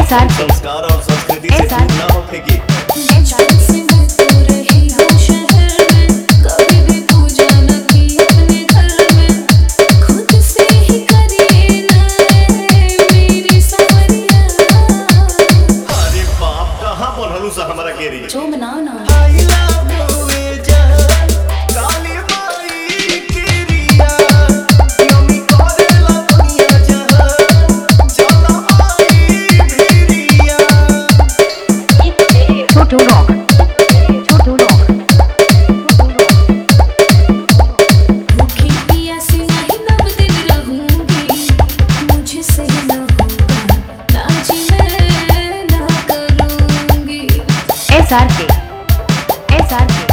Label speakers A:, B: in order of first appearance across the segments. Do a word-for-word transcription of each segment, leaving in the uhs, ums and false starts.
A: संस्कार और संस्कृति से दूर ना उठेगी। अरे बाप कहाँ बोलू सा हमारा केरी
B: जो बनाओ ना
C: S R K S R K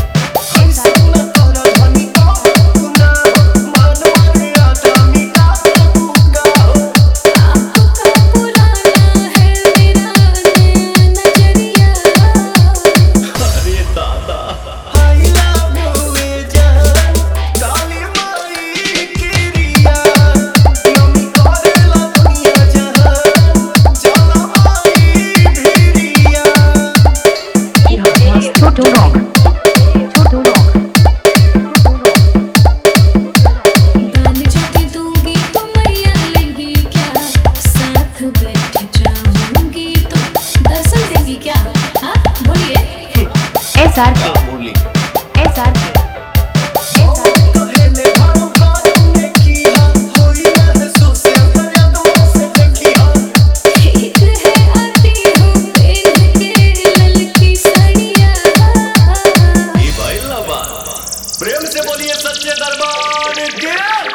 C: S R K S R K
A: प्रेम से बोलिए सच्चे दरबार के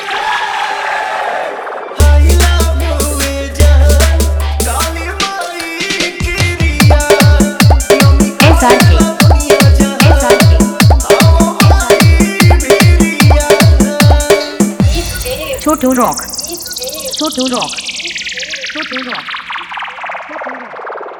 C: S R K S R K Chotu Rock Chotu Rock Chotu Rock